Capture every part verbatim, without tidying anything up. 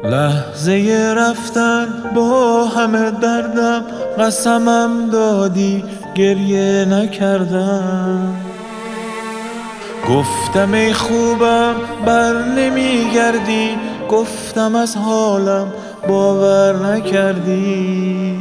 لحظه رفتن با همه دردم، قسمم دادی گریه نکردم. گفتم ای خوبم بر نمیگردی، گفتم از حالم باور نکردی.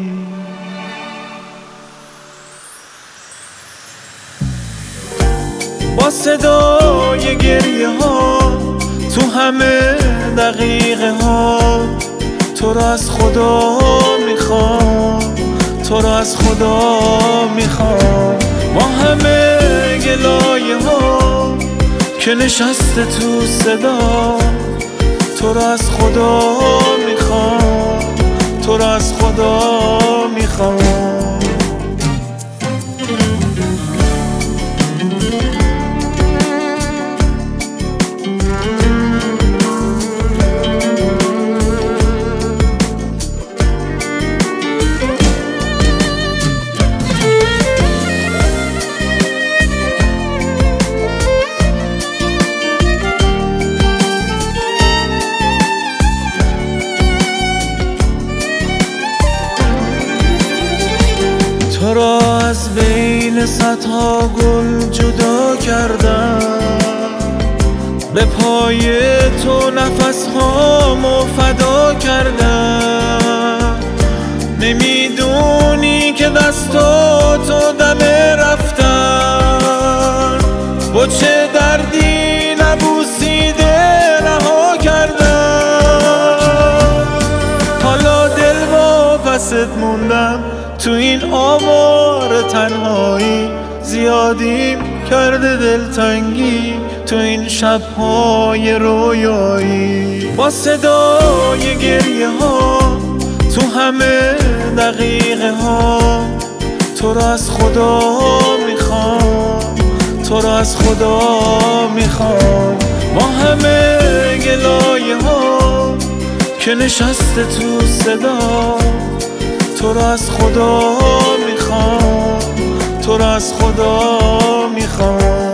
با صدای گریه ها تو همه دقیقه ها، تو رو از خدا میخوام، تو رو از خدا میخوام. با همه گلایه ها که نشسته تو صدا، تو رو از خدا میخوام، تو رو از خدا میخوام. تو را از بین صدها گل جدا کردم، به پای تو نفسهامو فدا کردم. نمیدونی که دستاتو دم رفتن با چه دردی نبوسیده رها کردم. حالا دل با پست موندم تو این آوار تنهایی، زیادیم کرده دلتنگی تو این شب‌های رویایی. با صدای گریه ها تو همه دقیقه ها، تو رو از خدا میخوام، تو رو از خدا میخوام. با همه گلایه ها که نشسته تو صدا، تو رو از خدا میخوام، تو رو از خدا میخوام.